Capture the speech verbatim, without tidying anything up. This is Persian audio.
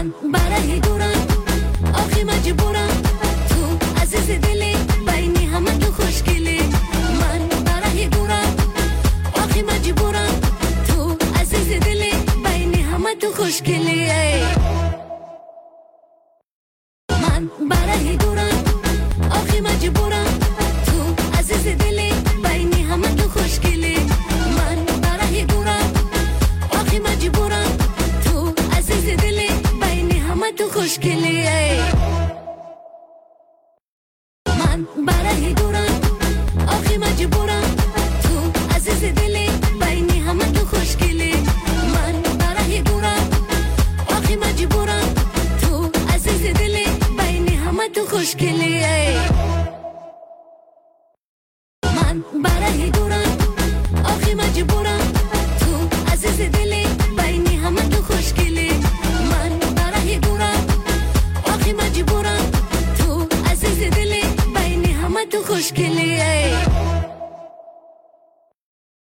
من برای دورم آخی مجبورم تو عزیز دلی بینی همه تو خوشگلی من برای دورم آخی مجبورم تو عزیز دلی بینی همه تو خوشگلی من برای دورم آخی مجبورم تو عزیز دلی بینی همه تو خوشگلی من برای دورم آخی مجبورم تو عزیز دلی بینی همه تو خوشگلی من برای دورم آخی مجبورم تو عزیز دلی بینی همه تو خوشگلی من برای دورم آخی مجبورم تو عزیز دلی بینی همه تو خوشگلی من برای دورم آخی مجبورم تو عزیز دلی بینی همه تو خوشگلی من برای دورم آخی مجبورم تو عزیز دلی بینی همه تو خوشگلی